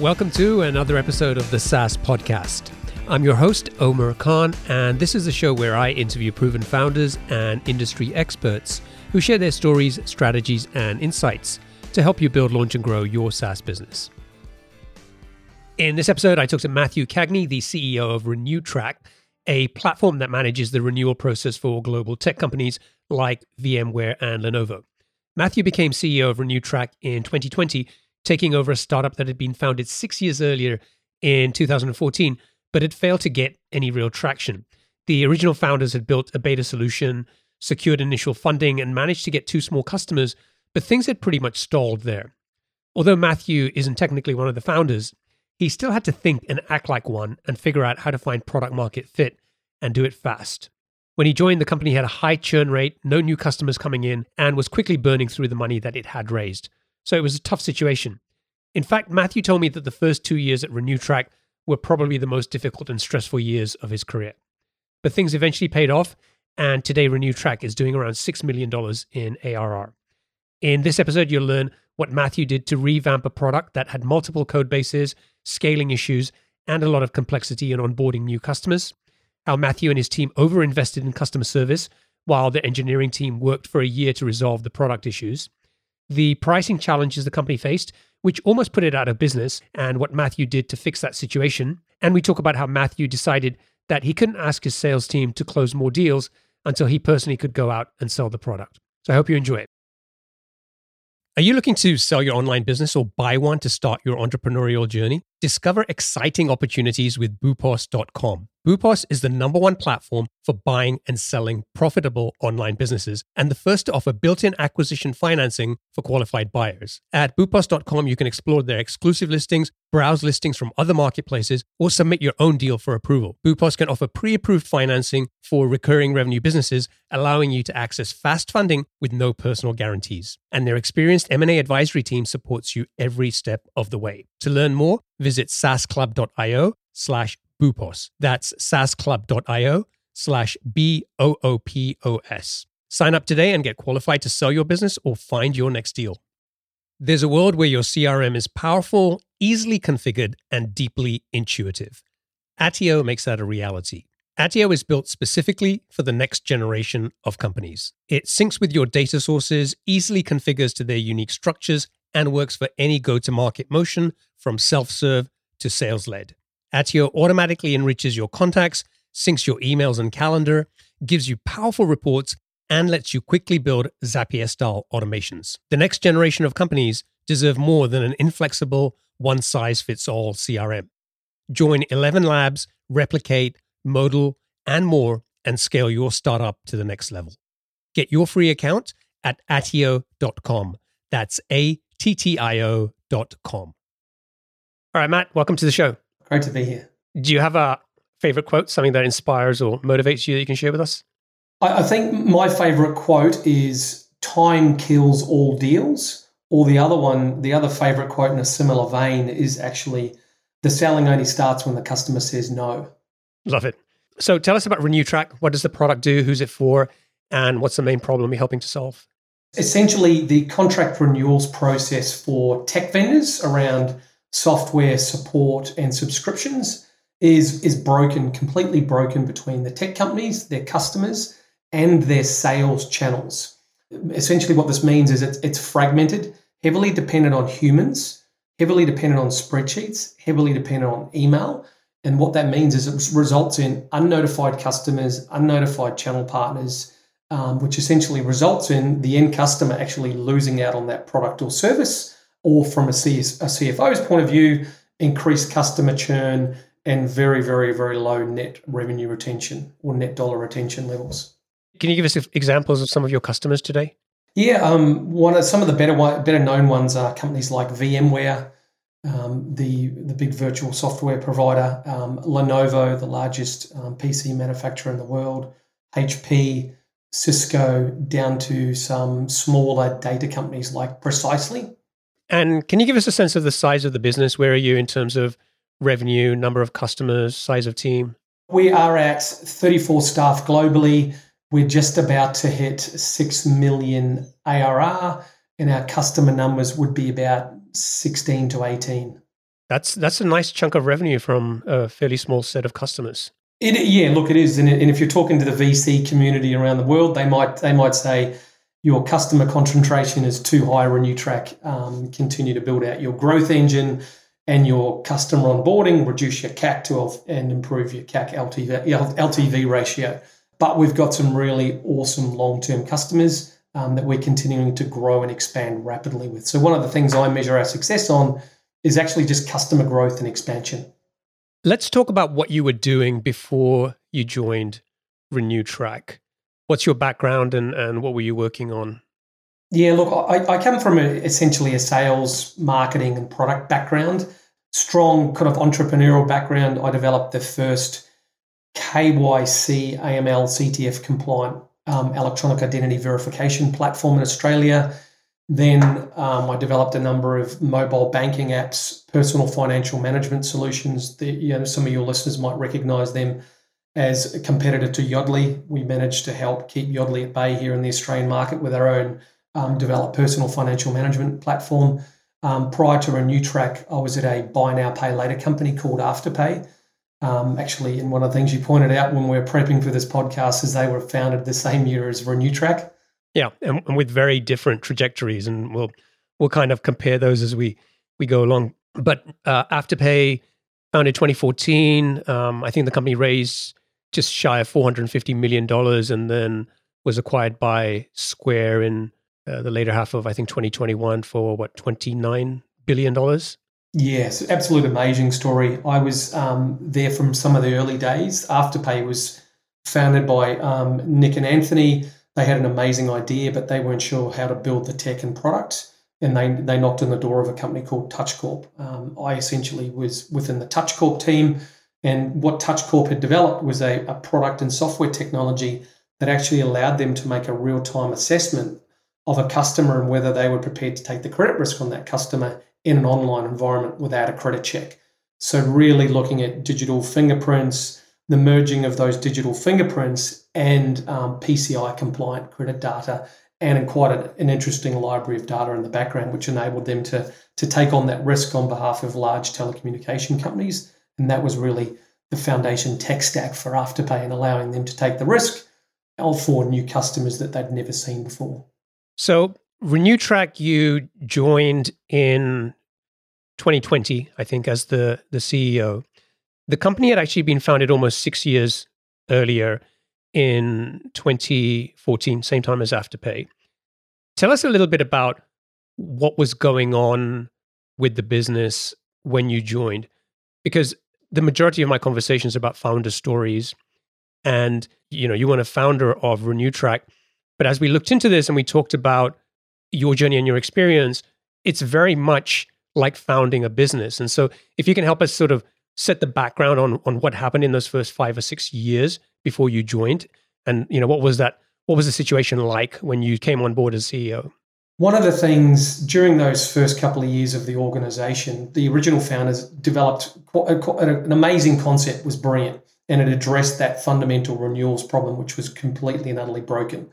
Welcome to another episode of the SaaS Podcast. I'm your host, Omer Khan, and this is a show where I interview proven founders and industry experts who share their stories, strategies, and insights to help you build, launch, and grow your SaaS business. In this episode, I talked to Matthew Cagney, the CEO of RenewTrack, a platform that manages the renewal process for global tech companies like VMware and Lenovo. Matthew became CEO of RenewTrack in 2020, taking over a startup that had been founded 6 years earlier in 2014, but had failed to get any real traction. The original founders had built a beta solution, secured initial funding, and managed to get 2 small customers, but things had pretty much stalled there. Although Matthew isn't technically one of the founders, he still had to think and act like one and figure out how to find product market fit and do it fast. When he joined, the company had a high churn rate, no new customers coming in, and was quickly burning through the money that it had raised. So it was a tough situation. In fact, Matthew told me that the first 2 years at RenewTrack were probably the most difficult and stressful years of his career. But things eventually paid off, and today RenewTrack is doing around $6 million in ARR. In this episode, you'll learn what Matthew did to revamp a product that had multiple code bases, scaling issues, and a lot of complexity in onboarding new customers, how Matthew and his team overinvested in customer service while the engineering team worked for a year to resolve the product issues, the pricing challenges the company faced, which almost put it out of business, and what Matthew did to fix that situation. And we talk about how Matthew decided that he couldn't ask his sales team to close more deals until he personally could go out and sell the product. So I hope you enjoy it. Are you looking to sell your online business or buy one to start your entrepreneurial journey? Discover exciting opportunities with Boopos.com. Boopos is the #1 platform for buying and selling profitable online businesses and the first to offer built-in acquisition financing for qualified buyers. At Boopos.com, you can explore their exclusive listings, browse listings from other marketplaces, or submit your own deal for approval. Boopos can offer pre-approved financing for recurring revenue businesses, allowing you to access fast funding with no personal guarantees. And their experienced M&A advisory team supports you every step of the way. To learn more, visit saasclub.io/Boopos. That's saasclub.io/BOOPOS. Sign up today and get qualified to sell your business or find your next deal. There's a world where your CRM is powerful, easily configured, and deeply intuitive. Attio makes that a reality. Attio is built specifically for the next generation of companies. It syncs with your data sources, easily configures to their unique structures, and works for any go-to-market motion from self-serve to sales-led. Attio automatically enriches your contacts, syncs your emails and calendar, gives you powerful reports, and lets you quickly build Zapier-style automations. The next generation of companies deserve more than an inflexible, one-size-fits-all CRM. Join 11 Labs, Replicate, Modal, and more, and scale your startup to the next level. Get your free account at attio.com. That's ATTIO.com. All right, Matt, welcome to the show. Great to be here. Do you have a favorite quote, something that inspires or motivates you that you can share with us? I think my favorite quote is "Time kills all deals," or the other favorite quote in a similar vein is actually "The selling only starts when the customer says no." Love it. So tell us about RenewTrack. What does the product do? Who's it for? And what's the main problem you're helping to solve? Essentially, the contract renewals process for tech vendors around software support and subscriptions is completely broken between the tech companies, their customers, and their sales channels. Essentially, what this means is it's fragmented, heavily dependent on humans, heavily dependent on spreadsheets, heavily dependent on email. And what that means is it results in unnotified customers, unnotified channel partners, which essentially results in the end customer actually losing out on that product or service, or from a CFO's point of view, increased customer churn and very, very, very low net revenue retention or net dollar retention levels. Can you give us examples of some of your customers today? Yeah, some of the better known ones are companies like VMware, the big virtual software provider, Lenovo, the largest PC manufacturer in the world, HP, Cisco, down to some smaller data companies like Precisely. And can you give us a sense of the size of the business? Where are you in terms of revenue, number of customers, size of team? We are at 34 staff globally. We're just about to hit 6 million ARR, and our customer numbers would be about 16 to 18. That's a nice chunk of revenue from a fairly small set of customers. Yeah, look, it is. And if you're talking to the VC community around the world, they might say your customer concentration is too high, RenewTrack. Continue to build out your growth engine and your customer onboarding, reduce your CAC and improve your CAC LTV ratio. But we've got some really awesome long-term customers that we're continuing to grow and expand rapidly with. So one of the things I measure our success on is actually just customer growth and expansion. Let's talk about what you were doing before you joined RenewTrack. What's your background and what were you working on? Yeah, look, I come from essentially a sales, marketing, and product background. Strong kind of entrepreneurial background. I developed the first KYC, AML, CTF compliant electronic identity verification platform in Australia. Then I developed a number of mobile banking apps, personal financial management solutions. Some of your listeners might recognize them as a competitor to Yodlee. We managed to help keep Yodlee at bay here in the Australian market with our own developed personal financial management platform. Prior to RenewTrack, I was at a buy now, pay later company called Afterpay. Actually, and one of the things you pointed out when we were prepping for this podcast is they were founded the same year as RenewTrack. Yeah, and with very different trajectories, and we'll kind of compare those as we go along. But Afterpay, founded 2014, I think the company raised just shy of $450 million and then was acquired by Square in the later half of, I think, 2021 for, $29 billion? Yes, absolute amazing story. I was there from some of the early days. Afterpay was founded by Nick and Anthony. They had an amazing idea, but they weren't sure how to build the tech and product. And they knocked on the door of a company called TouchCorp. I essentially was within the TouchCorp team. And what TouchCorp had developed was a product and software technology that actually allowed them to make a real-time assessment of a customer and whether they were prepared to take the credit risk on that customer in an online environment without a credit check. So really looking at digital fingerprints, the merging of those digital fingerprints and PCI compliant credit data, and quite an interesting library of data in the background, which enabled them to take on that risk on behalf of large telecommunication companies. And that was really the foundation tech stack for Afterpay and allowing them to take the risk for new customers that they'd never seen before. So RenewTrack, you joined in 2020, I think, as the CEO. The company had actually been founded almost 6 years earlier in 2014, same time as Afterpay. Tell us a little bit about what was going on with the business when you joined, because the majority of my conversations about founder stories, and you weren't a founder of RenewTrack, but as we looked into this and we talked about your journey and your experience, it's very much like founding a business. And so if you can help us sort of set the background on what happened in those first 5 or 6 years before you joined, and what was the situation like when you came on board as CEO? One of the things during those first couple of years of the organization, the original founders developed an amazing concept, was brilliant, and it addressed that fundamental renewals problem, which was completely and utterly broken.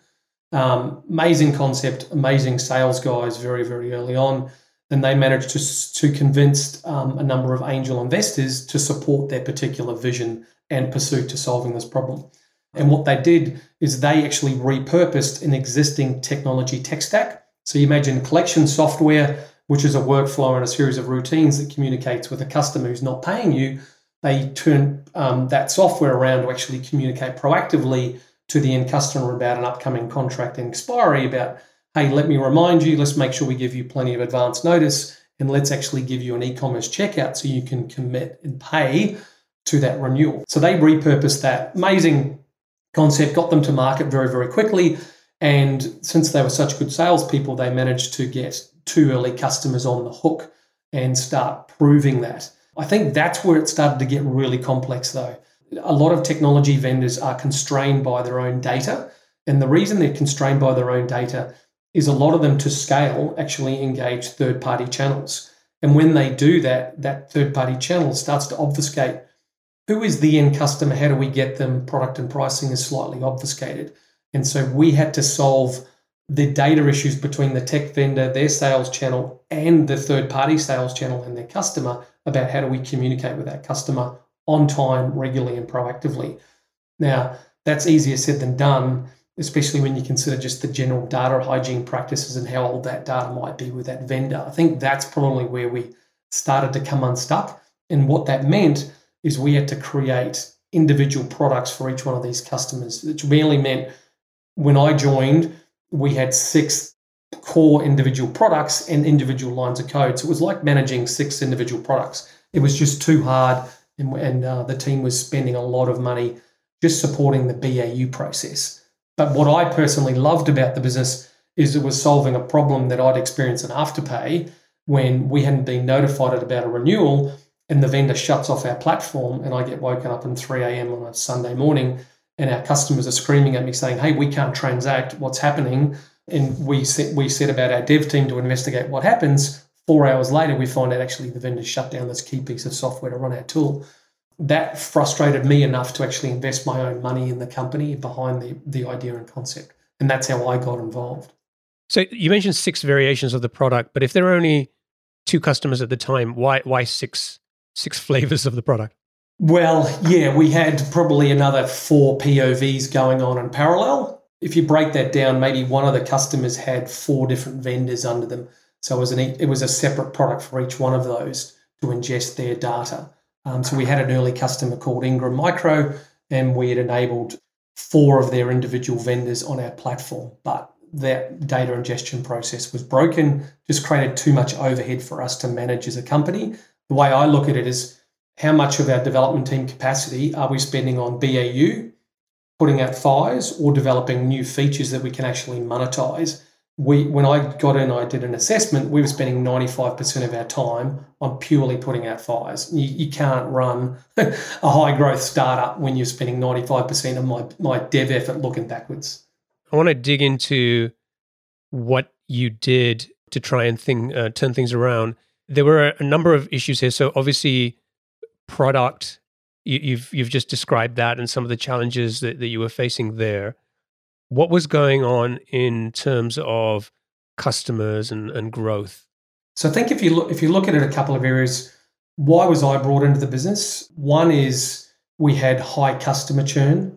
Amazing concept, amazing sales guys very, very early on. And they managed to convince a number of angel investors to support their particular vision and pursuit to solving this problem. And what they did is they actually repurposed an existing technology tech stack. So you imagine collection software, which is a workflow and a series of routines that communicates with a customer who's not paying you. They turn that software around to actually communicate proactively to the end customer about an upcoming contract and expiry, about, hey, let me remind you, let's make sure we give you plenty of advance notice, and let's actually give you an e-commerce checkout so you can commit and pay to that renewal. So they repurposed that amazing concept, got them to market very, very quickly. And since they were such good salespeople, they managed to get 2 early customers on the hook and start proving that. I think that's where it started to get really complex, though. A lot of technology vendors are constrained by their own data. And the reason they're constrained by their own data is a lot of them, to scale, actually engage third-party channels. And when they do that, that third-party channel starts to obfuscate who is the end customer, how do we get them, product and pricing is slightly obfuscated. And so we had to solve the data issues between the tech vendor, their sales channel, and the third-party sales channel and their customer about how do we communicate with our customer on time, regularly, and proactively. Now, that's easier said than done, especially when you consider just the general data hygiene practices and how old that data might be with that vendor. I think that's probably where we started to come unstuck. And what that meant is we had to create individual products for each one of these customers, which merely meant when I joined, we had 6 core individual products and individual lines of code. So it was like managing 6 individual products. It was just too hard, and the team was spending a lot of money just supporting the BAU process. But what I personally loved about the business is it was solving a problem that I'd experienced in Afterpay when we hadn't been notified about a renewal and the vendor shuts off our platform and I get woken up at 3 a.m. on a Sunday morning and our customers are screaming at me saying, hey, we can't transact, what's happening? And we set about our dev team to investigate what happens. 4 hours later, we find out actually the vendor shut down this key piece of software to run our tool. That frustrated me enough to actually invest my own money in the company behind the idea and concept. And that's how I got involved. So you mentioned 6 variations of the product, but if there are only 2 customers at the time, why six flavors of the product? Well, yeah, we had probably another 4 POVs going on in parallel. If you break that down, maybe one of the customers had 4 different vendors under them. So it was a separate product for each one of those to ingest their data. So we had an early customer called Ingram Micro, and we had enabled 4 of their individual vendors on our platform. But that data ingestion process was broken, just created too much overhead for us to manage as a company. The way I look at it is how much of our development team capacity are we spending on BAU, putting out fires, or developing new features that we can actually monetize? When I got in, I did an assessment. We were spending 95% of our time on purely putting out fires. You can't run a high growth startup when you're spending 95% of my dev effort looking backwards. I want to dig into what you did to try and turn things around. There were a number of issues here. So obviously, product, you've just described that and some of the challenges that you were facing there. What was going on in terms of customers and growth? So I think if you look at it, a couple of areas. Why was I brought into the business? One is we had high customer churn.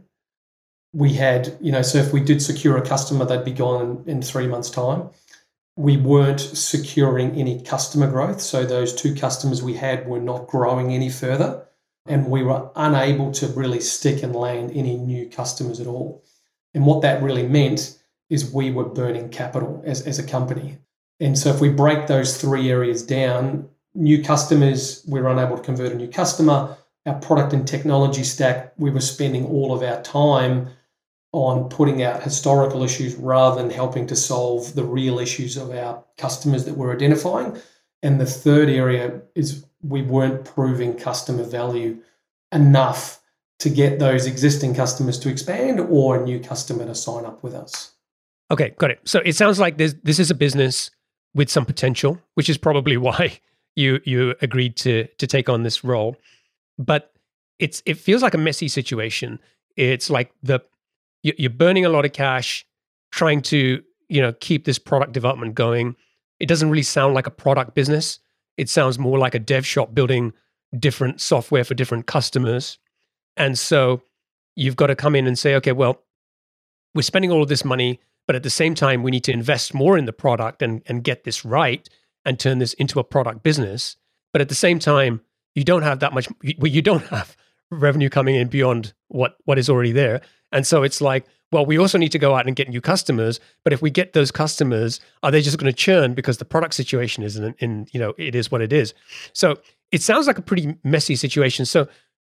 We had, so if we did secure a customer, they'd be gone in 3 months' time. We weren't securing any customer growth. So those 2 customers we had were not growing any further. And we were unable to really stick and land any new customers at all. And what that really meant is we were burning capital as a company. And so if we break those 3 areas down, new customers, we were unable to convert a new customer. Our product and technology stack, we were spending all of our time on putting out historical issues rather than helping to solve the real issues of our customers that we're identifying. And the third area is we weren't proving customer value enough to get those existing customers to expand or a new customer to sign up with us. Okay, got it. So it sounds like this is a business with some potential, which is probably why you agreed to take on this role. But it feels like a messy situation. It's like you're burning a lot of cash, trying to keep this product development going. It doesn't really sound like a product business. It sounds more like a dev shop building different software for different customers. And so you've got to come in and say, okay, well, we're spending all of this money, but at the same time, we need to invest more in the product and get this right and turn this into a product business. But at the same time, you don't have that much, you don't have revenue coming in beyond what is already there. And so it's like, well, we also need to go out and get new customers. But if we get those customers, are they just going to churn because the product situation isn't it is what it is. So it sounds like a pretty messy situation. So,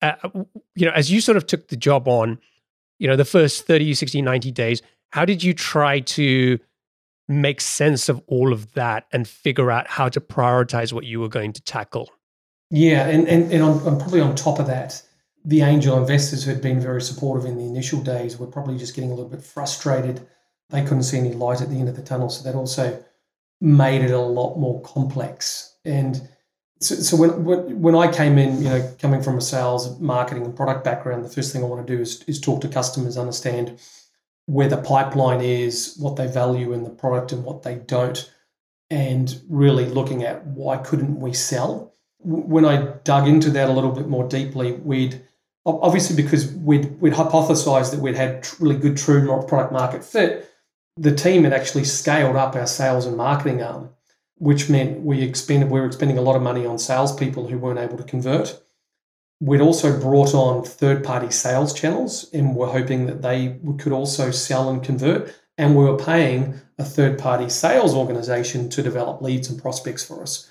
as you sort of took the job on, the first 30, 60, 90 days, how did you try to make sense of all of that and figure out how to prioritize what you were going to tackle? Yeah, and I'm probably on top of that. The angel investors who had been very supportive in the initial days were probably just getting a little bit frustrated. They couldn't see any light at the end of the tunnel. So that also made it a lot more complex. And so when I came in, coming from a sales, marketing and product background, the first thing I want to do is talk to customers, understand where the pipeline is, what they value in the product and what they don't, and really looking at why couldn't we sell. when I dug into that a little bit more deeply, we'd obviously, because we'd hypothesized that we'd had really good true product market fit, the team had actually scaled up our sales and marketing arm, which meant we were expending a lot of money on salespeople who weren't able to convert. We'd also brought on third-party sales channels and were hoping that they could also sell and convert. And we were paying a third-party sales organization to develop leads and prospects for us.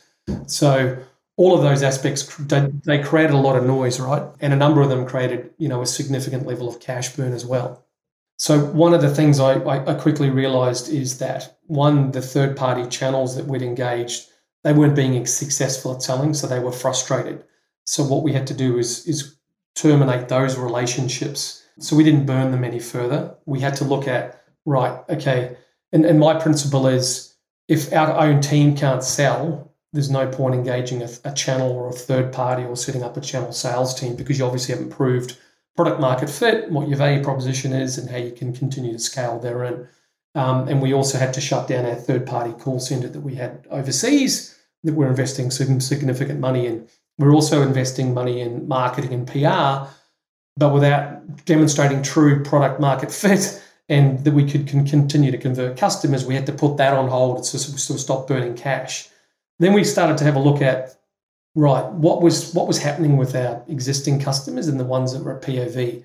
So all of those aspects, they created a lot of noise, right? And a number of them created, a significant level of cash burn as well. So one of the things I quickly realized is that, one, the third-party channels that we'd engaged, they weren't being successful at selling, so they were frustrated. So what we had to do is terminate those relationships. So we didn't burn them any further. We had to look at, right, okay, and my principle is, if our own team can't sell, there's no point engaging a channel or a third party or setting up a channel sales team, because you obviously haven't proved product market fit, what your value proposition is, and how you can continue to scale therein. And we also had to shut down our third-party call center that we had overseas that we're investing some significant money in. We're also investing money in marketing and PR, but without demonstrating true product market fit and that we could continue to convert customers, we had to put that on hold so we sort of stopped burning cash. Then we started to have a look at, right, what was happening with our existing customers and the ones that were at POV.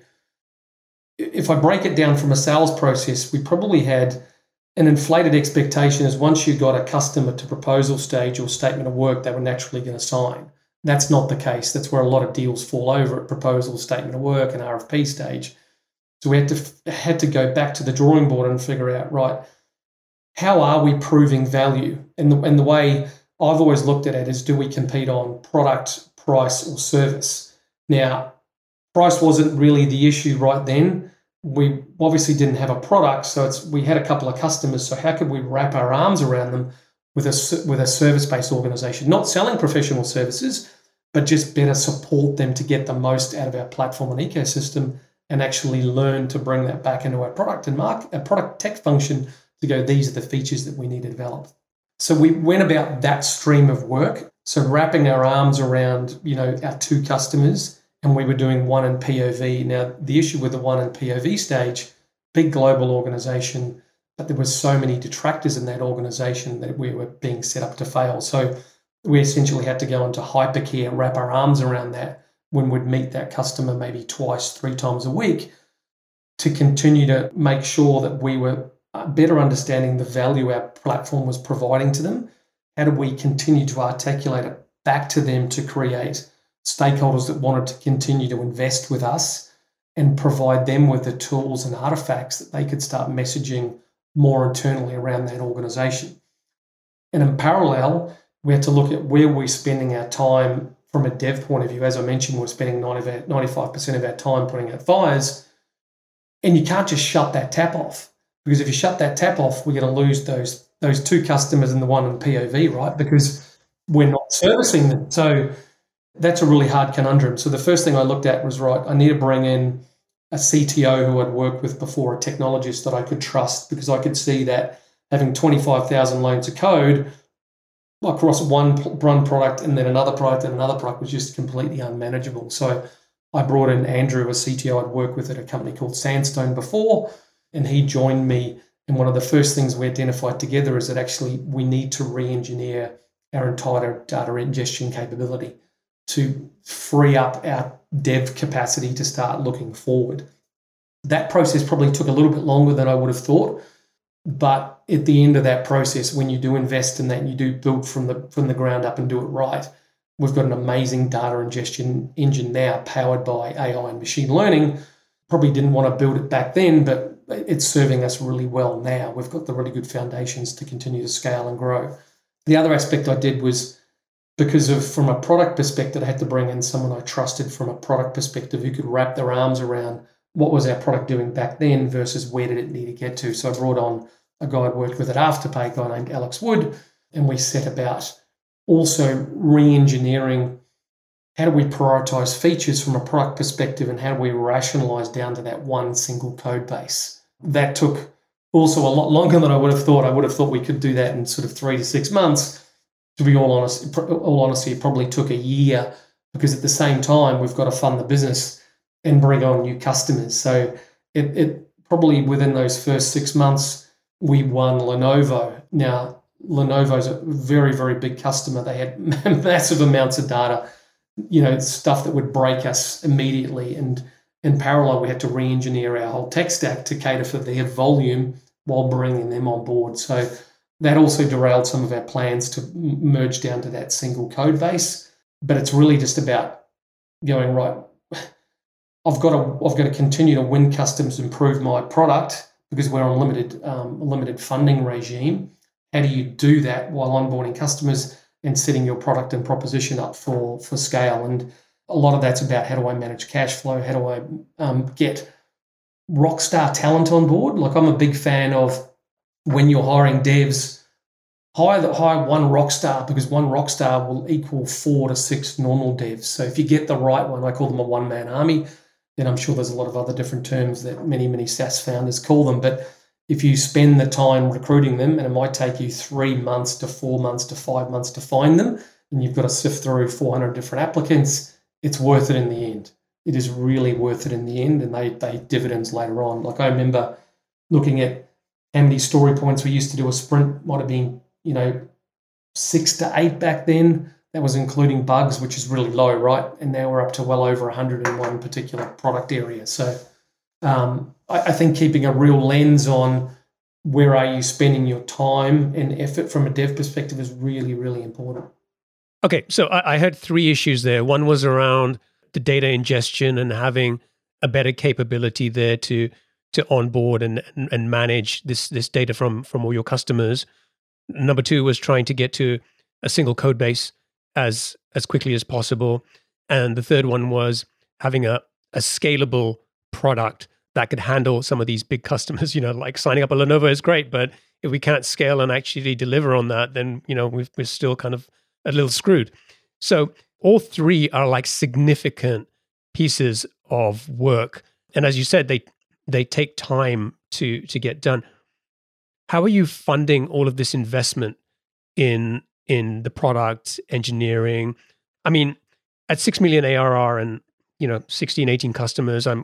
If I break it down from a sales process, we probably had an inflated expectation as once you got a customer to proposal stage or statement of work, they were naturally going to sign. That's not the case. That's where a lot of deals fall over, at proposal, statement of work, and RFP stage. So we had to go back to the drawing board and figure out, right, how are we proving value? And the way I've always looked at it is, do we compete on product, price, or service? Now, price wasn't really the issue right then. We obviously didn't have a product, so we had a couple of customers. So how could we wrap our arms around them with a service-based organization, not selling professional services, but just better support them to get the most out of our platform and ecosystem, and actually learn to bring that back into our product and our product tech function to go, these are the features that we need to develop. So we went about that stream of work. So wrapping our arms around, our two customers, and we were doing one in POV. Now, the issue with the one in POV stage, big global organization, but there were so many detractors in that organization that we were being set up to fail. So we essentially had to go into hypercare, wrap our arms around that when we'd meet that customer maybe twice, 3 times a week, to continue to make sure that we were better understanding the value our platform was providing to them. How do we continue to articulate it back to them to create stakeholders that wanted to continue to invest with us and provide them with the tools and artifacts that they could start messaging more internally around that organization. And in parallel, we had to look at where we're spending our time from a dev point of view. As I mentioned, we're spending 95% of our time putting out fires, and you can't just shut that tap off, because if you shut that tap off, we're going to lose those two customers and the one in POV, right? Because we're not servicing them. So that's a really hard conundrum. So the first thing I looked at was, right, I need to bring in a CTO who I'd worked with before, a technologist that I could trust, because I could see that having 25,000 lines of code across one product and then another product and another product was just completely unmanageable. So I brought in Andrew, a CTO I'd worked with at a company called Sandstone before, and he joined me. And one of the first things we identified together is that actually we need to re-engineer our entire data ingestion capability to free up our dev capacity to start looking forward. That process probably took a little bit longer than I would have thought. But at the end of that process, when you do invest in that and you do build from the ground up and do it right, we've got an amazing data ingestion engine now powered by AI and machine learning. Probably didn't want to build it back then, but it's serving us really well now. We've got the really good foundations to continue to scale and grow. The other aspect I did was, because of, from a product perspective, I had to bring in someone I trusted from a product perspective who could wrap their arms around what was our product doing back then versus where did it need to get to. So I brought on a guy I'd worked with at Afterpay, a guy named Alex Wood, and we set about also re-engineering how do we prioritize features from a product perspective and how do we rationalize down to that one single code base. That took also a lot longer than I would have thought. I would have thought we could do that in sort of 3 to 6 months. to be all honesty, it probably took a year, because at the same time we've got to fund the business and bring on new customers. So it probably within those first 6 months we won Lenovo. Now Lenovo's a very, very big customer. They had massive amounts of data, stuff that would break us immediately. And in parallel, we had to re-engineer our whole tech stack to cater for their volume while bringing them on board. So that also derailed some of our plans to merge down to that single code base. But it's really just about going, right, I've got to continue to win customers, improve my product, because we're on limited funding regime. How do you do that while onboarding customers and setting your product and proposition up for scale? And a lot of that's about, how do I manage cash flow? How do I get rockstar talent on board? Like, I'm a big fan of, when you're hiring devs, hire one rock star, because one rock star will equal 4 to 6 normal devs. So if you get the right one, I call them a one-man army. Then I'm sure there's a lot of other different terms that many SaaS founders call them. But if you spend the time recruiting them, and it might take you 3 months to 4 months to 5 months to find them, and you've got to sift through 400 different applicants, it's worth it in the end. It is really worth it in the end, and they dividends later on. Like, I remember looking at how many story points we used to do a sprint. Might have been 6 to 8 back then. That was including bugs, which is really low, right? And now we're up to well over 100 in one particular product area. So I think keeping a real lens on where are you spending your time and effort from a dev perspective is really, really important. Okay, so I had 3 issues there. One was around the data ingestion and having a better capability there to onboard and manage this data from all your customers. Number 2 was trying to get to a single code base as quickly as possible. And the third one was having a scalable product that could handle some of these big customers. Like signing up a Lenovo is great, but if we can't scale and actually deliver on that, then we're still kind of a little screwed. So all 3 are like significant pieces of work. And as you said, they take time to get done. How are you funding all of this investment in the product engineering? I mean, at 6 million ARR and 16, 18 customers, I'm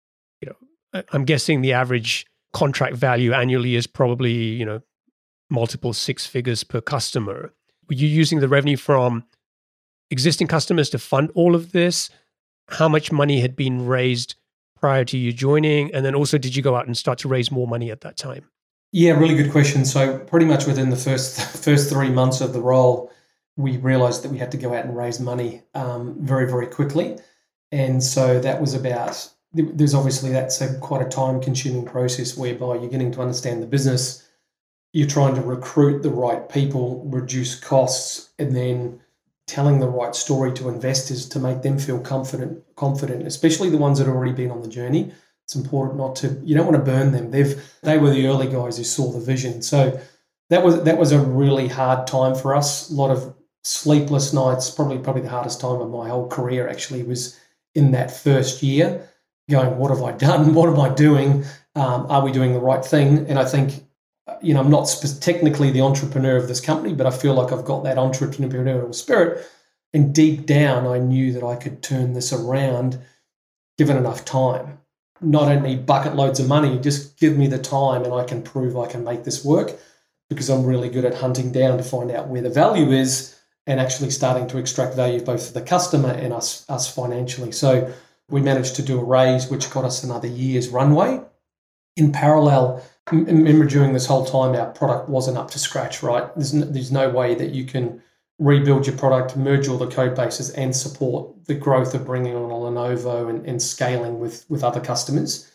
guessing the average contract value annually is probably multiple 6 figures per customer. Were you using the revenue from existing customers to fund all of this? How much money had been raised prior to you joining? And then also, did you go out and start to raise more money at that time? Yeah, really good question. So pretty much within the first 3 months of the role, we realized that we had to go out and raise money very, very quickly. And so that was about, there's obviously, that's quite a time-consuming process whereby you're getting to understand the business, you're trying to recruit the right people, reduce costs, and then telling the right story to investors to make them feel confident, especially the ones that have already been on the journey. It's important you don't want to burn them. They were the early guys who saw the vision. So that was a really hard time for us. A lot of sleepless nights, probably the hardest time of my whole career actually was in that first year, going, what have I done? What am I doing? Are we doing the right thing? And I think, I'm not technically the entrepreneur of this company, but I feel like I've got that entrepreneurial spirit. And deep down, I knew that I could turn this around given enough time. Not only bucket loads of money, just give me the time and I can prove I can make this work, because I'm really good at hunting down to find out where the value is and actually starting to extract value both for the customer and us financially. So we managed to do a raise, which got us another year's runway. In parallel, remember during this whole time, our product wasn't up to scratch, right? There's no way that you can rebuild your product, merge all the code bases and support the growth of bringing on a Lenovo and scaling with other customers.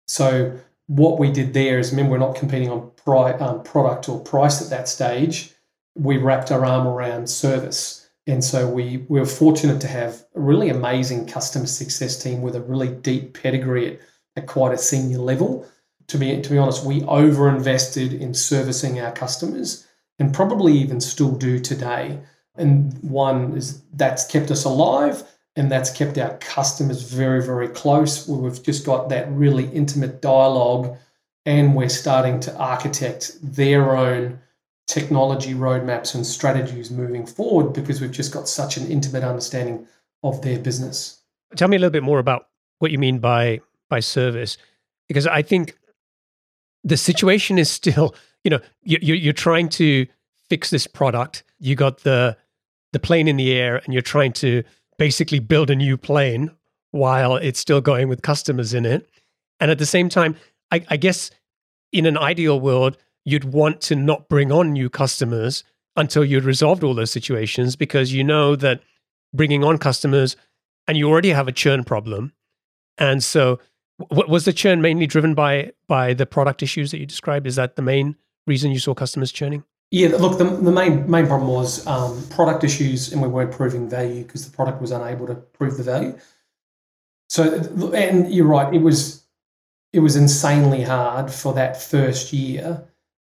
So what we did there is, remember, we're not competing on product or price at that stage. We wrapped our arm around service. And so we were fortunate to have a really amazing customer success team with a really deep pedigree at quite a senior level. To be honest, we overinvested in servicing our customers and probably even still do today. And one is that's kept us alive and that's kept our customers very, very close. We've just got that really intimate dialogue and we're starting to architect their own technology roadmaps and strategies moving forward because we've just got such an intimate understanding of their business. Tell me a little bit more about what you mean by service, because I think the situation is still, you're trying to fix this product. You got the plane in the air, and you're trying to basically build a new plane while it's still going with customers in it. And at the same time, I guess in an ideal world, you'd want to not bring on new customers until you'd resolved all those situations, because you know that bringing on customers, and you already have a churn problem. And so was the churn mainly driven by the product issues that you described? Is that the main reason you saw customers churning? Yeah, look, the main problem was product issues, and we weren't proving value because the product was unable to prove the value. So, and you're right, it was insanely hard for that first year.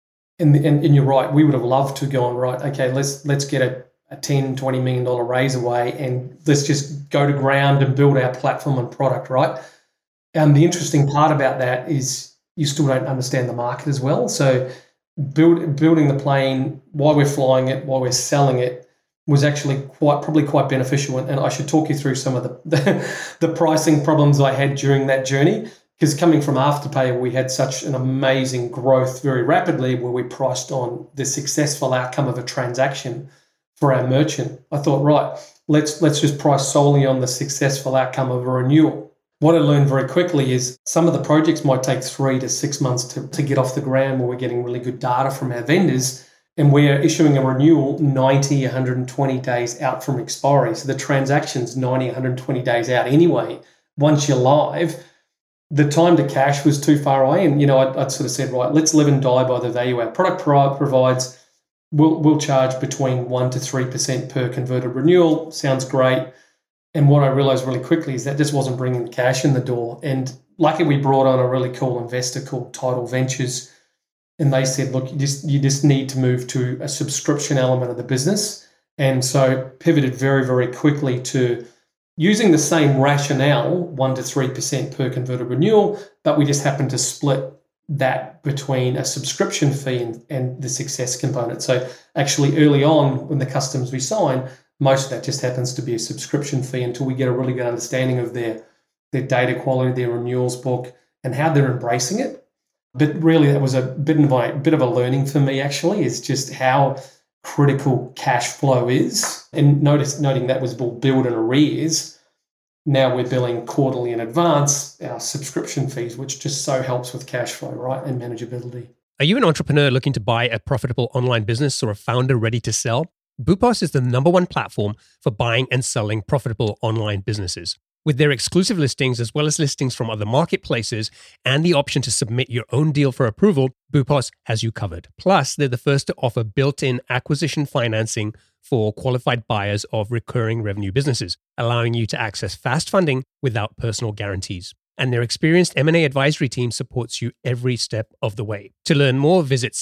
And you're right, we would have loved to go on, right, okay, let's get a $10, $20 million raise away, and let's just go to ground and build our platform and product, right? And the interesting part about that is you still don't understand the market as well. So building the plane while we're flying it, while we're selling it, was actually probably quite beneficial. And I should talk you through some of the pricing problems I had during that journey. Because coming from Afterpay, we had such an amazing growth very rapidly, where we priced on the successful outcome of a transaction for our merchant. I thought, right, let's just price solely on the successful outcome of a renewal. What I learned very quickly is some of the projects might take 3 to 6 months to get off the ground, where we're getting really good data from our vendors, and we're issuing a renewal 90, 120 days out from expiry. So the transaction's 90, 120 days out anyway. Once you're live, the time to cash was too far away. And, I'd sort of said, right, let's live and die by the value our product provides. We'll charge between 1% to 3% per converted renewal. Sounds great. And what I realized really quickly is that just wasn't bringing cash in the door. And luckily, we brought on a really cool investor called Tidal Ventures. And they said, look, you just need to move to a subscription element of the business. And so pivoted very, very quickly to using the same rationale, 1% to 3% per converted renewal, but we just happened to split that between a subscription fee and the success component. So actually early on, when the customers we sign, most of that just happens to be a subscription fee until we get a really good understanding of their data quality, their renewals book, and how they're embracing it. But really, that was a bit of a learning for me, actually, is just how critical cash flow is. And noting that was all billed in arrears. Now we're billing quarterly in advance our subscription fees, which just so helps with cash flow, right, and manageability. Are you an entrepreneur looking to buy a profitable online business or a founder ready to sell? Boopos is the #1 platform for buying and selling profitable online businesses. With their exclusive listings, as well as listings from other marketplaces, and the option to submit your own deal for approval, Boopos has you covered. Plus, they're the first to offer built-in acquisition financing for qualified buyers of recurring revenue businesses, allowing you to access fast funding without personal guarantees. And their experienced M&A advisory team supports you every step of the way. To learn more, visit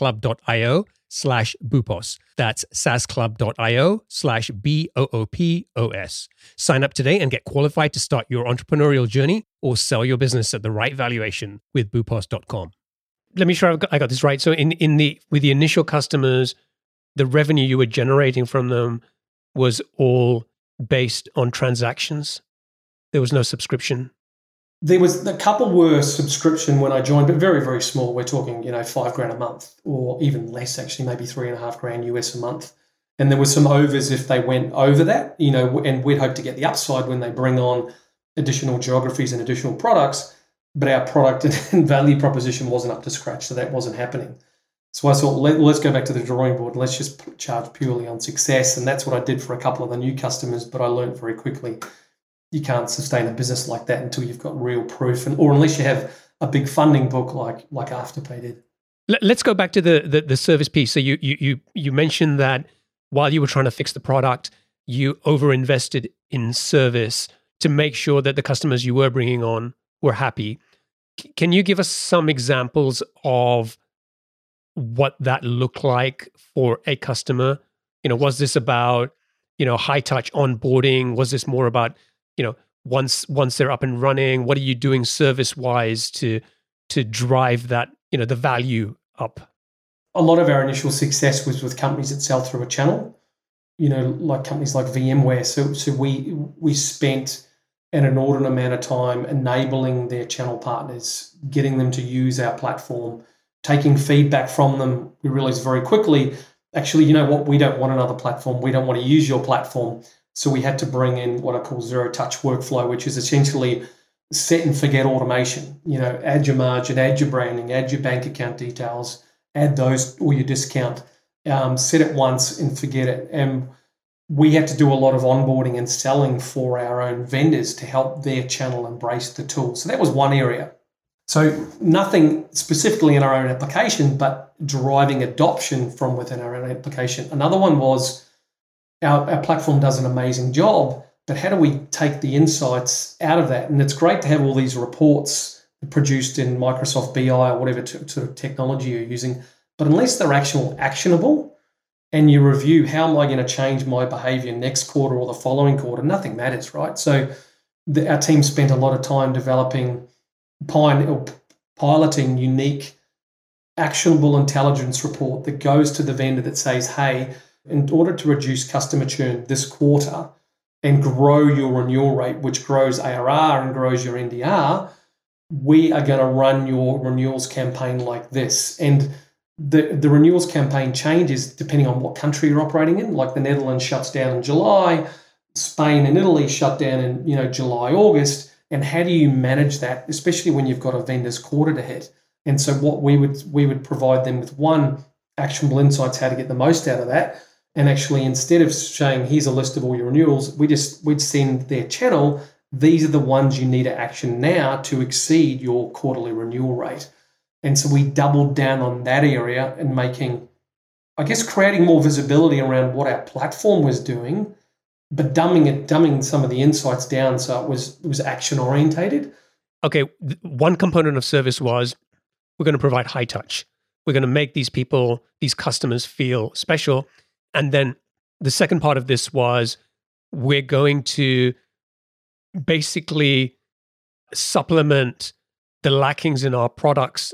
saasclub.io/Boopos. That's saasclub.io/BOOPOS. Sign up today and get qualified to start your entrepreneurial journey or sell your business at the right valuation with Boopos.com. Let me sure I got this right. So with the initial customers, the revenue you were generating from them was all based on transactions. There was no subscription. There was a couple were subscription when I joined, but very, very small. We're talking, $5,000 a month, or even less, actually, maybe $3,500 US a month. And there was some overs if they went over that, and we'd hope to get the upside when they bring on additional geographies and additional products, but our product and value proposition wasn't up to scratch, so that wasn't happening. So I thought, let's go back to the drawing board and let's just charge purely on success. And that's what I did for a couple of the new customers, but I learned very quickly you can't sustain a business like that until you've got real proof, or unless you have a big funding book like Afterpay did. Let's go back to the service piece. So you mentioned that while you were trying to fix the product, you overinvested in service to make sure that the customers you were bringing on were happy. Can you give us some examples of what that looked like for a customer? Was this about, high touch onboarding? Was this more about, once they're up and running, what are you doing service wise to drive that, the value up? a lot of our initial success was with companies that sell through a channel, like companies like VMware. So we spent an inordinate amount of time enabling their channel partners, getting them to use our platform, taking feedback from them. We realized very quickly, actually, you know what, we don't want another platform. We don't want to use your platform. So we had to bring in what I call zero-touch workflow, which is essentially set and forget automation. Add your margin, add your branding, add your bank account details, add those or your discount, set it once and forget it. And we had to do a lot of onboarding and selling for our own vendors to help their channel embrace the tool. So that was one area. So nothing specifically in our own application, but driving adoption from within our own application. Another one was our platform does an amazing job, but how do we take the insights out of that? And it's great to have all these reports produced in Microsoft BI or whatever sort of technology you're using, but unless they're actionable and you review how am I going to change my behavior next quarter or the following quarter, nothing matters, right? So our team spent a lot of time developing, piloting unique actionable intelligence report that goes to the vendor that says, hey, in order to reduce customer churn this quarter and grow your renewal rate, which grows ARR and grows your NDR, we are going to run your renewals campaign like this. And the renewals campaign changes depending on what country you're operating in. Like the Netherlands shuts down in July, Spain and Italy shut down in July, August. And how do you manage that, especially when you've got a vendor's quarter to hit? And so what we would provide them with, one, actionable insights, how to get the most out of that. And actually, instead of saying, here's a list of all your renewals, we'd send their channel, these are the ones you need to action now to exceed your quarterly renewal rate. And so we doubled down on that area and creating more visibility around what our platform was doing, but dumbing some of the insights down so it was action orientated. Okay, one component of service was we're going to provide high touch. We're going to make these customers feel special. And then the second part of this was we're going to basically supplement the lackings in our product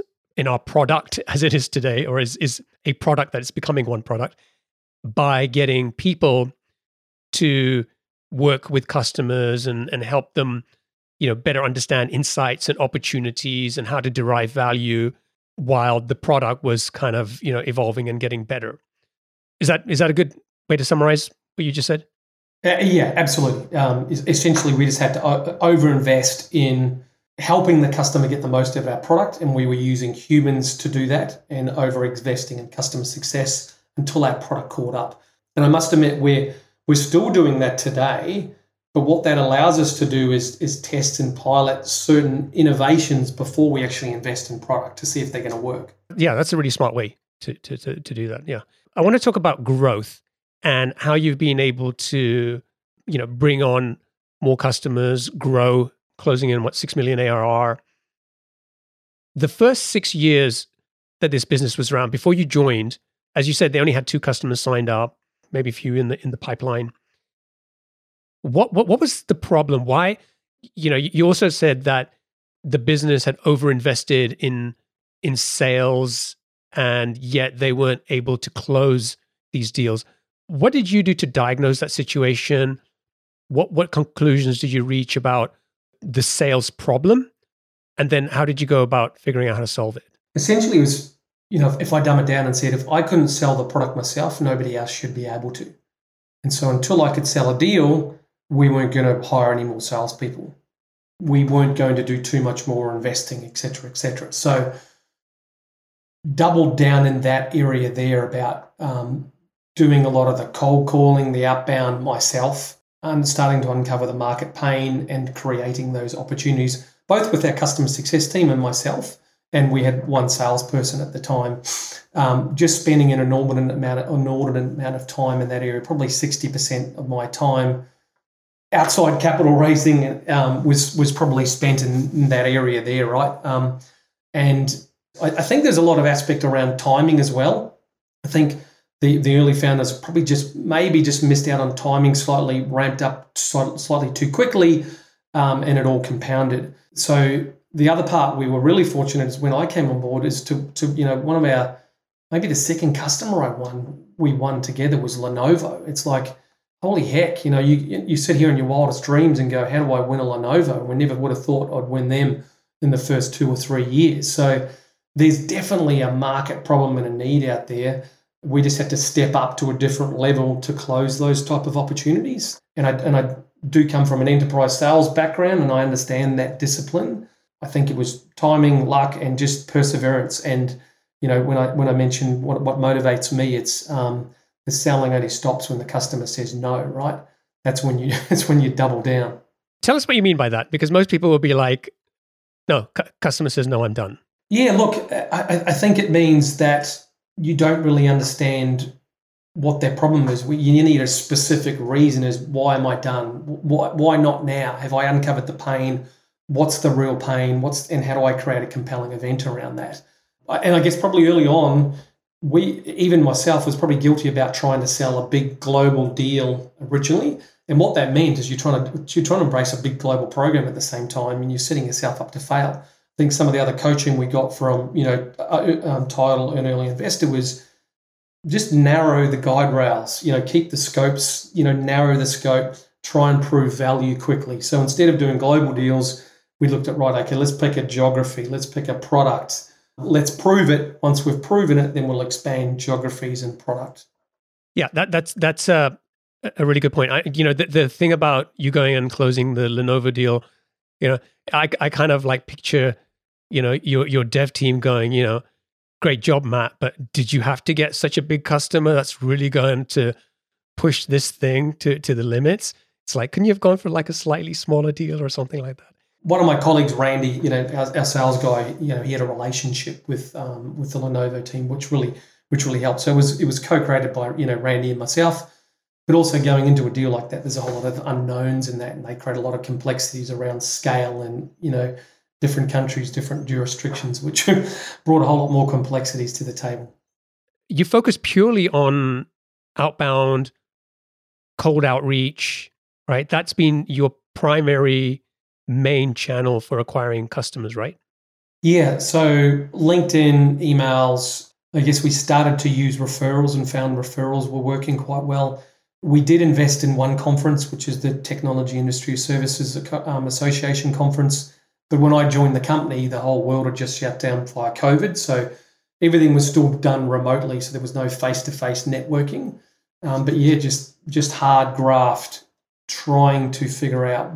as it is today, or is a product that is becoming one product, by getting people to work with customers and help them, better understand insights and opportunities and how to derive value while the product was kind of, evolving and getting better. Is that a good way to summarize what you just said? Yeah, absolutely. Essentially, we just had to overinvest in helping the customer get the most out of our product, and we were using humans to do that and overinvesting in customer success until our product caught up. And I must admit, we're still doing that today, but what that allows us to do is test and pilot certain innovations before we actually invest in product to see if they're going to work. Yeah, that's a really smart way to do that. Yeah. I want to talk about growth and how you've been able to, bring on more customers, grow, closing in 6 million ARR. The first 6 years that this business was around, before you joined, as you said, they only had 2 customers signed up, maybe a few in the pipeline. What was the problem? Why? You also said that the business had overinvested in sales, and yet they weren't able to close these deals. What did you do to diagnose that situation? What conclusions did you reach about the sales problem? And then how did you go about figuring out how to solve it? Essentially, it was, if I dumb it down and said, if I couldn't sell the product myself, nobody else should be able to. And so until I could sell a deal, we weren't going to hire any more salespeople. We weren't going to do too much more investing, et cetera, et cetera. So doubled down in that area there about doing a lot of the cold calling, the outbound myself, and starting to uncover the market pain and creating those opportunities, both with our customer success team and myself. And we had one salesperson at the time, just spending an inordinate amount of time in that area, probably 60% of my time outside capital raising was probably spent in that area there, right? And I think there's a lot of aspect around timing as well. I think the early founders probably just missed out on timing, slightly ramped up slightly too quickly, and it all compounded. So the other part we were really fortunate is when I came on board is to one of our maybe the second customer we won together was Lenovo. It's like, holy heck, you sit here in your wildest dreams and go, how do I win a Lenovo? And we never would have thought I'd win them in the first 2 or 3 years. So there's definitely a market problem and a need out there. We just have to step up to a different level to close those type of opportunities. And I do come from an enterprise sales background, and I understand that discipline. I think it was timing, luck, and just perseverance. And when I mention what motivates me, it's the selling only stops when the customer says no. Right? That's when you double down. Tell us what you mean by that, because most people will be like, "No, customer says no, I'm done." Yeah, look, I think it means that you don't really understand what their problem is. You need a specific reason as why am I done? Why not now? Have I uncovered the pain? What's the real pain? And how do I create a compelling event around that? And I guess probably early on, even myself was probably guilty about trying to sell a big global deal originally. And what that meant is you're trying to embrace a big global program at the same time, and you're setting yourself up to fail. I think some of the other coaching we got from Tidal and Early Investor was just narrow the guide rails, keep the scopes, narrow the scope, try and prove value quickly. So instead of doing global deals, we looked at, right, okay, let's pick a geography, let's pick a product, let's prove it. Once we've proven it, then we'll expand geographies and product. Yeah, that's a really good point. The thing about you going and closing the Lenovo deal, I kind of like picture, your dev team going, great job, Matt, but did you have to get such a big customer that's really going to push this thing to the limits? It's like, couldn't you have gone for like a slightly smaller deal or something like that? One of my colleagues, Randy, our sales guy, he had a relationship with the Lenovo team, which really helped. So it was co-created by Randy and myself, but also going into a deal like that, there's a whole lot of unknowns in that, and they create a lot of complexities around scale and different countries, different jurisdictions, which brought a whole lot more complexities to the table. You focus purely on outbound, cold outreach, right? That's been your primary main channel for acquiring customers, right? Yeah. So LinkedIn, emails, I guess we started to use referrals and found referrals were working quite well. We did invest in one conference, which is the Technology Industry Services Association conference. But when I joined the company, the whole world had just shut down via COVID. So everything was still done remotely. So there was no face-to-face networking. But yeah, just hard graft, trying to figure out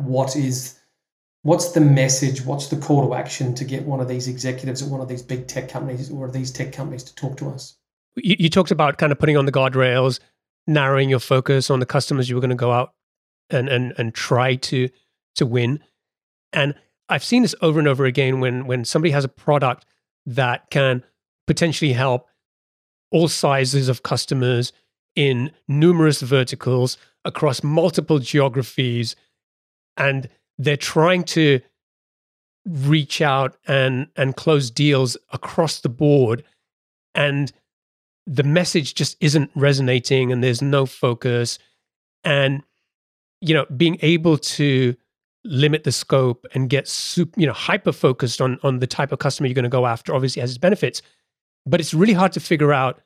what's the message, what's the call to action to get one of these executives at one of these big tech companies or these tech companies to talk to us. You talked about kind of putting on the guardrails, narrowing your focus on the customers you were going to go out and try to win. And I've seen this over and over again when somebody has a product that can potentially help all sizes of customers in numerous verticals across multiple geographies, and they're trying to reach out and close deals across the board, and the message just isn't resonating and there's no focus. And, being able to limit the scope and get hyper focused on the type of customer you're going to go after obviously has its benefits, but it's really hard to figure out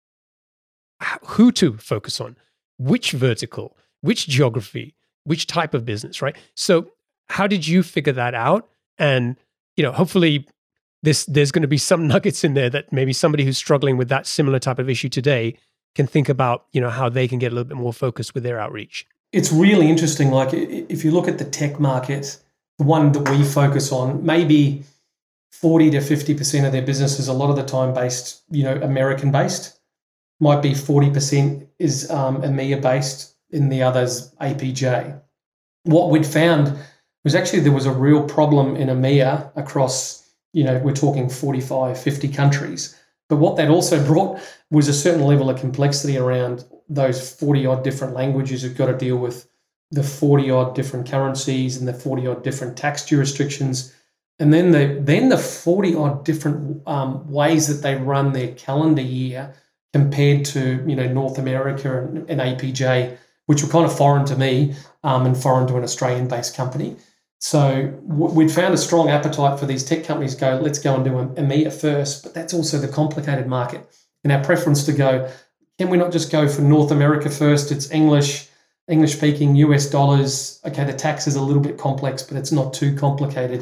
who to focus on, which vertical, which geography, which type of business, right? So how did you figure that out? And, hopefully there's going to be some nuggets in there that maybe somebody who's struggling with that similar type of issue today can think about, how they can get a little bit more focused with their outreach. It's really interesting. Like if you look at the tech market, the one that we focus on, maybe 40 to 50% of their business is a lot of the time based, American based. Might be 40% is EMEA based, in the others APJ. What we'd found was actually there was a real problem in EMEA across, we're talking 45, 50 countries. But what that also brought was a certain level of complexity around those 40-odd different languages who've got to deal with the 40-odd different currencies and the 40-odd different tax jurisdictions. And then the 40-odd different ways that they run their calendar year compared to, North America and APJ, which were kind of foreign to me and foreign to an Australian-based company. So we'd found a strong appetite for these tech companies let's go and do EMEA first, but that's also the complicated market. and our preference to go, can we not just go for North America first? It's English speaking, US dollars. Okay, the tax is a little bit complex, but it's not too complicated.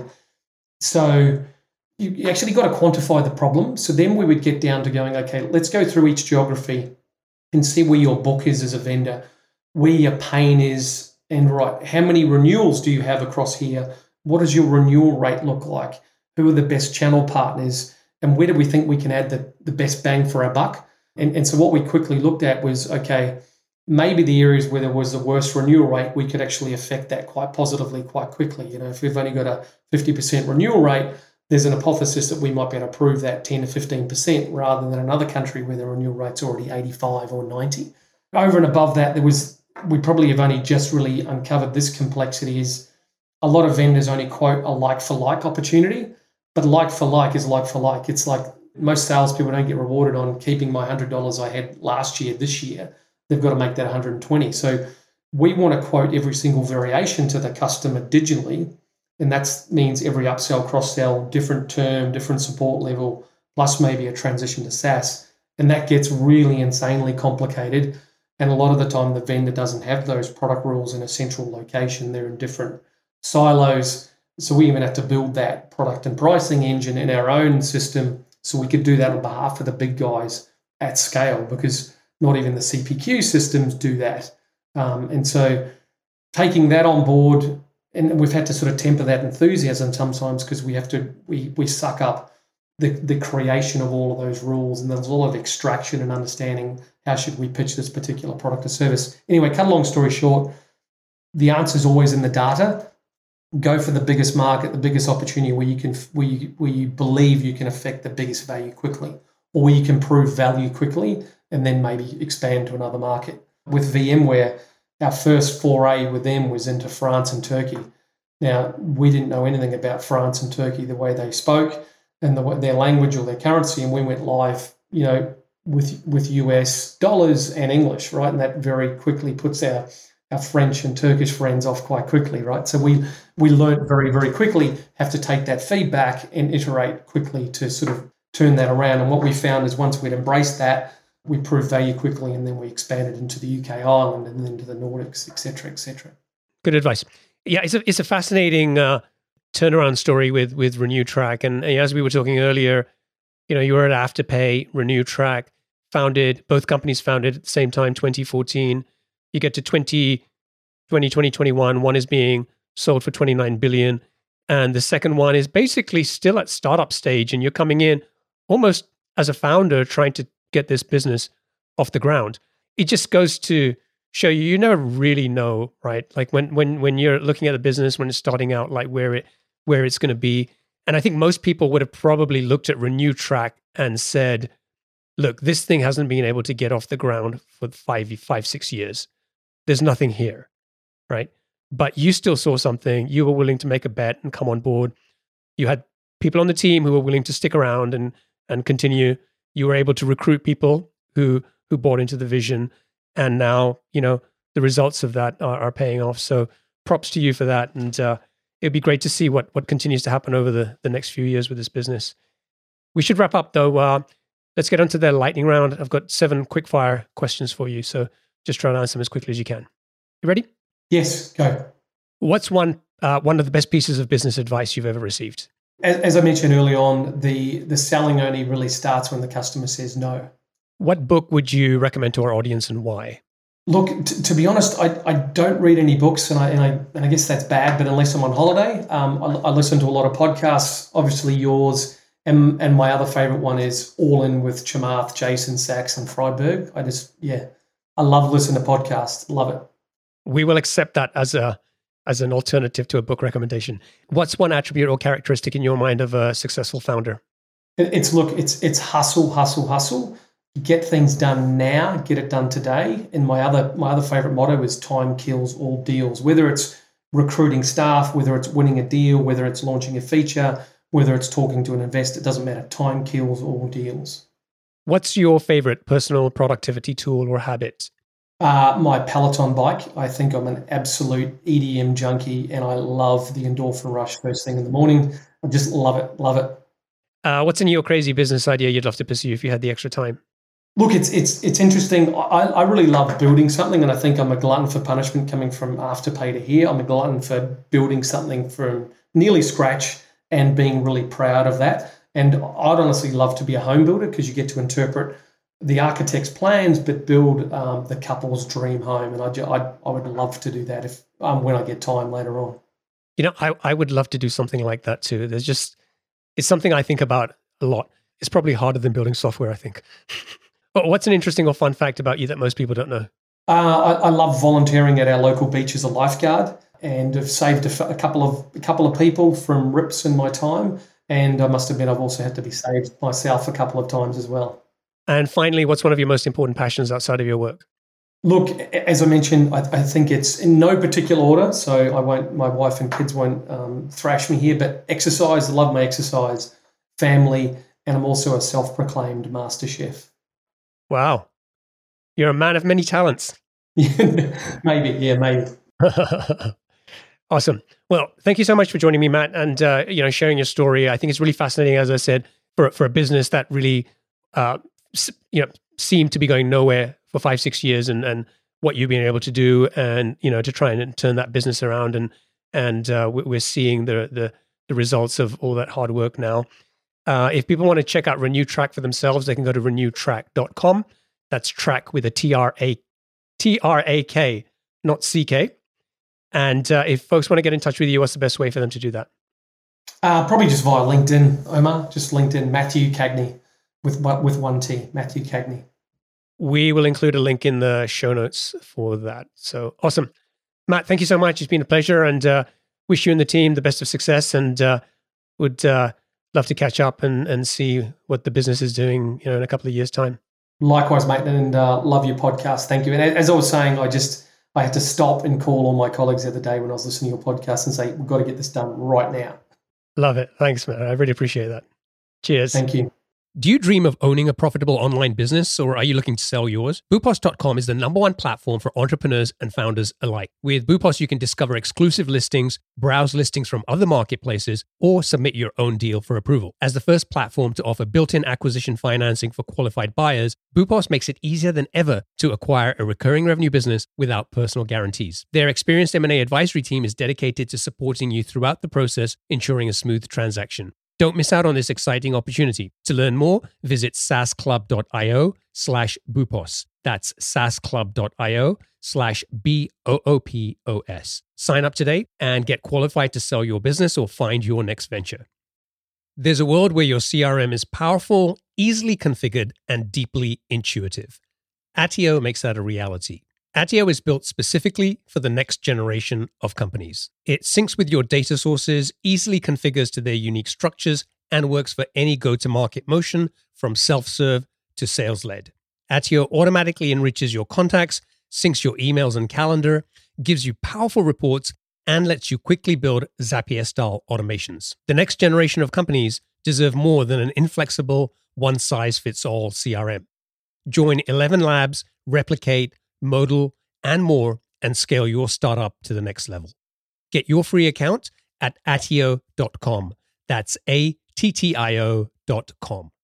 So you actually got to quantify the problem. So then we would get down to going, okay, let's go through each geography and see where your book is as a vendor, where your pain is, and right, how many renewals do you have across here? What does your renewal rate look like? Who are the best channel partners? And where do we think we can add the best bang for our buck? And so what we quickly looked at was, okay, maybe the areas where there was the worst renewal rate, we could actually affect that quite positively, quite quickly. If we've only got a 50% renewal rate, there's an hypothesis that we might be able to prove that 10 to 15% rather than another country where the renewal rate's already 85 or 90. Over and above that, we probably have only just really uncovered this complexity is a lot of vendors only quote a like-for-like opportunity, but like-for-like is like-for-like. It's like most salespeople don't get rewarded on keeping my $100 I had last year, this year. They've got to make that 120. So we want to quote every single variation to the customer digitally, and that means every upsell, cross-sell, different term, different support level, plus maybe a transition to SaaS. And that gets really insanely complicated. And a lot of the time, the vendor doesn't have those product rules in a central location. They're in different silos. So we even have to build that product and pricing engine in our own system so we could do that on behalf of the big guys at scale, because not even the CPQ systems do that. And so taking that on board, and we've had to sort of temper that enthusiasm sometimes because we suck up the creation of all of those rules, and there's a lot of extraction and understanding how should we pitch this particular product or service. Anyway, cut a long story short, the answer is always in the data. Go for the biggest market, the biggest opportunity where you believe you can affect the biggest value quickly, or where you can prove value quickly, and then maybe expand to another market. With VMware, our first foray with them was into France and Turkey. Now, we didn't know anything about France and Turkey, the way they spoke and their language or their currency, and we went live, with US dollars and English, right? And that very quickly puts our French and Turkish friends off quite quickly, right? So we learned very, very quickly, have to take that feedback and iterate quickly to sort of turn that around. And what we found is once we'd embraced that, we proved value quickly, and then we expanded into the UK, Ireland, and then to the Nordics, et cetera, et cetera. Good advice. Yeah, it's a fascinating turnaround story with RenewTrack. And as we were talking earlier, you were at Afterpay, RenewTrack, both companies founded at the same time, 2014. You get to 2021, one is being sold for $29 billion. And the second one is basically still at startup stage. And you're coming in almost as a founder trying to get this business off the ground. It just goes to show you never really know, right? Like when you're looking at the business, when it's starting out, like where it's going to be. And I think most people would have probably looked at RenewTrack and said, look, this thing hasn't been able to get off the ground for 5-6 years. There's nothing here, right? But you still saw something. You were willing to make a bet and come on board. You had people on the team who were willing to stick around and continue. You were able to recruit people who bought into the vision. And now, the results of that are paying off. So props to you for that. And it'd be great to see what continues to happen over the next few years with this business. We should wrap up though. Let's get onto the lightning round. I've got 7 quickfire questions for you. So just try and answer them as quickly as you can. You ready? Yes, go. What's one of the best pieces of business advice you've ever received? As I mentioned early on, the selling only really starts when the customer says no. What book would you recommend to our audience and why? Look, to be honest, I don't read any books, and I guess that's bad. But unless I'm on holiday, I listen to a lot of podcasts. Obviously, yours and my other favorite one is All In with Chamath, Jason Sachs, and Friedberg. I love listening to podcasts. Love it. We will accept that as an alternative to a book recommendation. What's one attribute or characteristic in your mind of a successful founder? It's hustle, hustle, hustle. Get things done now, get it done today. And my other favorite motto is time kills all deals. Whether it's recruiting staff, whether it's winning a deal, whether it's launching a feature, whether it's talking to an investor, it doesn't matter. Time kills all deals. What's your favorite personal productivity tool or habit? My Peloton bike. I think I'm an absolute EDM junkie, and I love the endorphin rush first thing in the morning. I just love it. Love it. What's a new or crazy business idea you'd love to pursue if you had the extra time? Look, it's interesting. I really love building something, and I think I'm a glutton for punishment coming from Afterpay to here. I'm a glutton for building something from nearly scratch and being really proud of that. And I'd honestly love to be a home builder because you get to interpret the architect's plans, but build the couple's dream home. And I would love to do that if when I get time later on. I would love to do something like that too. It's something I think about a lot. It's probably harder than building software, I think. But what's an interesting or fun fact about you that most people don't know? I love volunteering at our local beach as a lifeguard, and have saved a couple of people from rips in my time. And I must admit, I've also had to be saved myself a couple of times as well. And finally, what's one of your most important passions outside of your work? Look, as I mentioned, I think it's in no particular order, so my wife and kids won't thrash me here, but exercise, I love my exercise, family, and I'm also a self-proclaimed master chef. Wow. You're a man of many talents. Maybe. Awesome. Well, thank you so much for joining me, Matt, and sharing your story. I think it's really fascinating, as I said, for a business that really seemed to be going nowhere for 5-6 years, and what you've been able to do, and to try and turn that business around, and we're seeing the results of all that hard work now. If people want to check out RenewTrack for themselves, they can go to renewtrack.com. That's track with a T-R-A-K, not C-K. And if folks want to get in touch with you, what's the best way for them to do that? Probably just via LinkedIn, Omar. Just LinkedIn, Matthew Cagney, with one T, Matthew Cagney. We will include a link in the show notes for that. So awesome. Matt, thank you so much. It's been a pleasure, and wish you and the team the best of success, and would love to catch up and see what the business is doing in a couple of years' time. Likewise, mate, and love your podcast. Thank you. And as I was saying, I had to stop and call all my colleagues the other day when I was listening to your podcast and say, we've got to get this done right now. Love it. Thanks, man. I really appreciate that. Cheers. Thank you. Do you dream of owning a profitable online business, or are you looking to sell yours? Boopos.com is the #1 platform for entrepreneurs and founders alike. With Boopos, you can discover exclusive listings, browse listings from other marketplaces, or submit your own deal for approval. As the first platform to offer built-in acquisition financing for qualified buyers, Boopos makes it easier than ever to acquire a recurring revenue business without personal guarantees. Their experienced M&A advisory team is dedicated to supporting you throughout the process, ensuring a smooth transaction. Don't miss out on this exciting opportunity. To learn more, visit saasclub.io/Boopos. That's saasclub.io/BOOPOS. Sign up today and get qualified to sell your business or find your next venture. There's a world where your CRM is powerful, easily configured, and deeply intuitive. Attio makes that a reality. Attio is built specifically for the next generation of companies. It syncs with your data sources, easily configures to their unique structures, and works for any go-to-market motion from self-serve to sales-led. Attio automatically enriches your contacts, syncs your emails and calendar, gives you powerful reports, and lets you quickly build Zapier-style automations. The next generation of companies deserve more than an inflexible, one-size-fits-all CRM. Join 11 Labs, Replicate, Modal, and more, and scale your startup to the next level. Get your free account at attio.com. That's ATTIO.com.